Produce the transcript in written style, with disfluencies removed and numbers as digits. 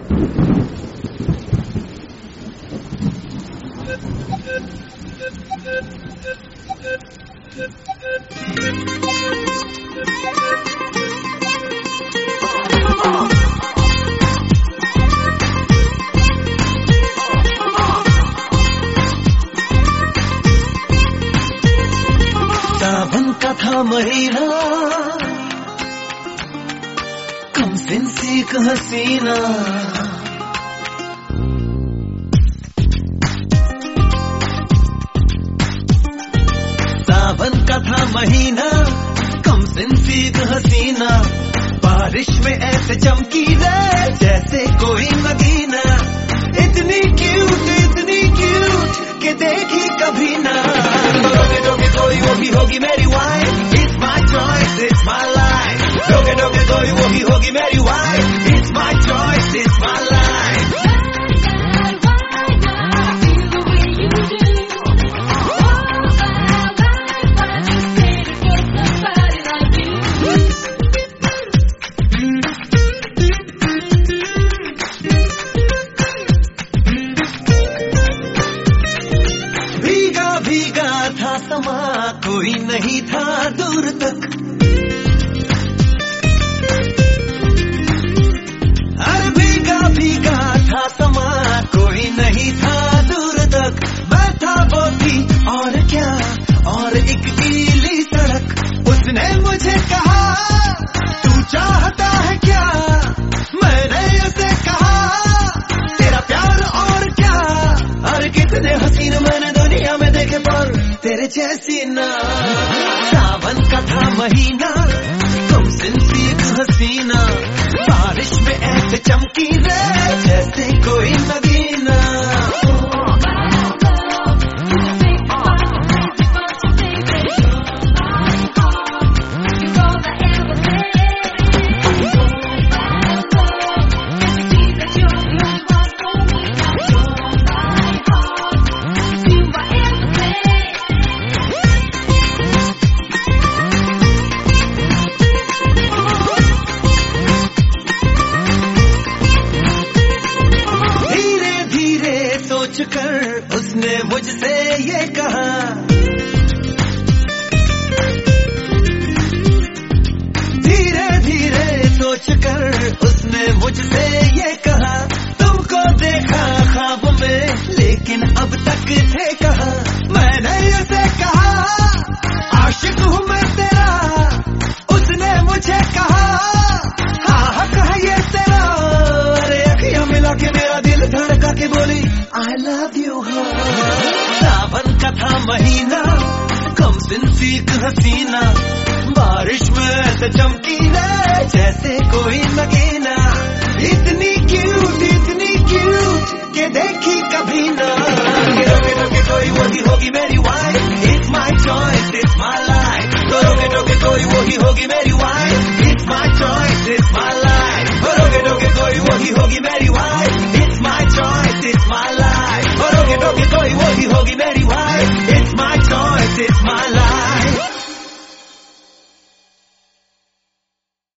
सावन का था महीना, कम सिन सी एक हसीना, सावन का था महीना, कम सिन सी एक हसीना, बारिश में ऐसे चमकी रे जैसे कोई नगीना, इतनी क्यूट के देखी कभी ना। डोगे कोई होगी होगी मेरी wife, it's my choice it's my life. डोगे कोई होगी मेरी wife, it's my choice it's my life. भीगा था समा, कोई नहीं था दूर तक, अरे भीगा था समा, कोई नहीं था दूर तक, मैं था वो भी और क्या, और एक गीली सड़क, उसने मुझे कहा तू चाहता है क्या, मैंने उसे कहा तेरा प्यार और क्या, अरे कितने हसीन मैंने दुनिया में देखे पर तेरे जैसी ना। सावन का था महीना, कम सिन सी एक हसीना, बारिश में ऐसे चमकी रे जैसे कोई नगीना। कर उसने मुझसे ये कहा, धीरे सोचकर उसने मुझसे ये कहा, तुमको देखा ख्वाब में लेकिन अब तक थे कहा, मैंने उसे कहा आशिक हूँ मैं तेरा, उसने मुझे कहा हाँ हक है ये तेरा, अरे अखियां मिला के मेरा दिल धड़का के बोली I love you। सावन का था महीना, कम सिन सी एक हसीना, बारिश में ऐसे चमकी रे जैसे कोई नगीना, इतनी क्यूट के देखी कभी ना।